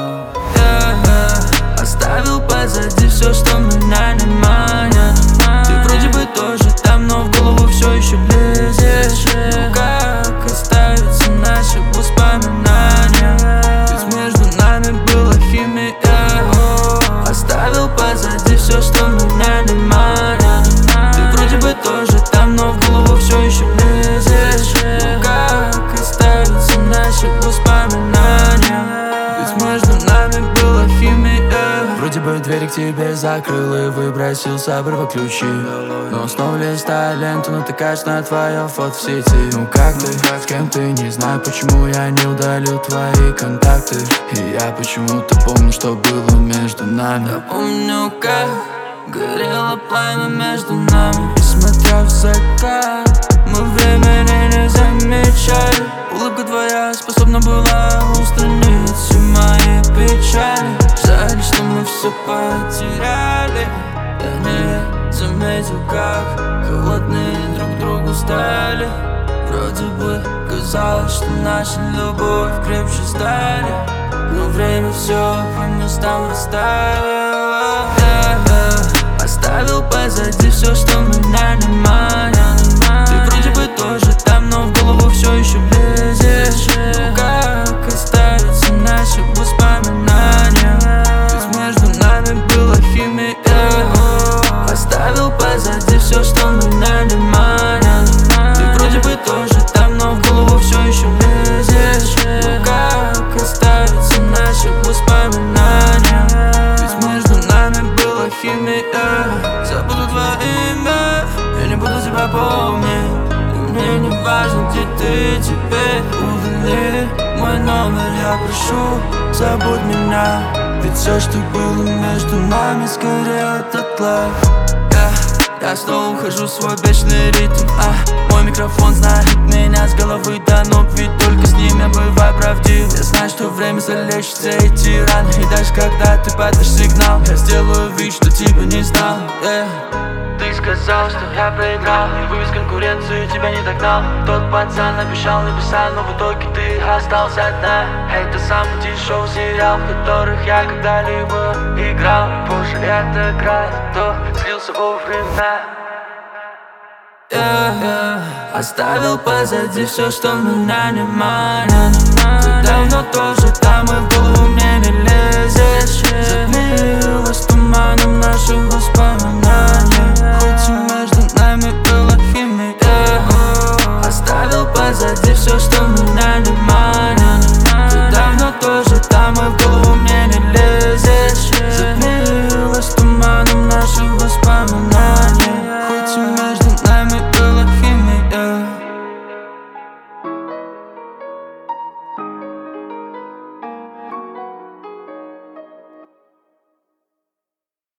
Оставил позади все, что меня не манит. Ты вроде бы тоже там, но в голову все еще лезешь. Ну как оставить наши воспоминания? Ведь между нами была химия. Оставил позади все, что меня не манит. Ты вроде бы тоже там, но в голову все еще лезешь. Ну как оставить наши воспоминания? Ведь между нами была химия. Вроде бы дверь к тебе закрыл и выбросил с обрыва ключи, но снова листаю ленту, натыкаюсь на твое фото в сети. Ну как ты, с кем ты, не знаю, почему я не удалил твои контакты. И я почему-то помню, что было между нами. Я помню, как горело пламя между нами. И смотря в закат, мы времени не замечали. Улыбка твоя способна была устранить все мои печали. Жаль, что мы все потеряли. Я не заметил, как холодные друг другу стали. Вроде бы казалось, что наша любовь крепче стали, но время все по местам расставило. Оставил позади все, что меня не манит. Ты вроде бы тоже там, но в голову все еще лезешь. Ну как оставить наши воспоминания? Ведь между нами была химия. Оставил позади все, что меня не манит. Ты вроде бы тоже там, но в голову все еще лезешь. Ну как оставить наши воспоминания? Ведь между нами была химия. Забуду твое имя, я не буду тебя помнить. И мне не важно, где ты теперь. Удали мой номер, я прошу, забудь меня. Ведь все, что было между нами, сгорело дотла. Я снова ухожу в свой вечный ритм. Мой микрофон знает меня с головы до ног, ведь только с ним я бываю правдив. Я знаю, что время залечит все эти раны. И даже когда ты подашь сигнал, я сделаю вид, что тебя не знал. Ты сказал, что я проиграл, и вывез конкуренцию, тебя не догнал. Тот пацан обещал, написал, но в итоге ты остался одна. Это самый дешевый сериал, в которых я когда-либо играл. Позже эта игра, кто слился вовремя. Оставил позади все, что меня не манит. Ты давно тоже там, и в голову мне не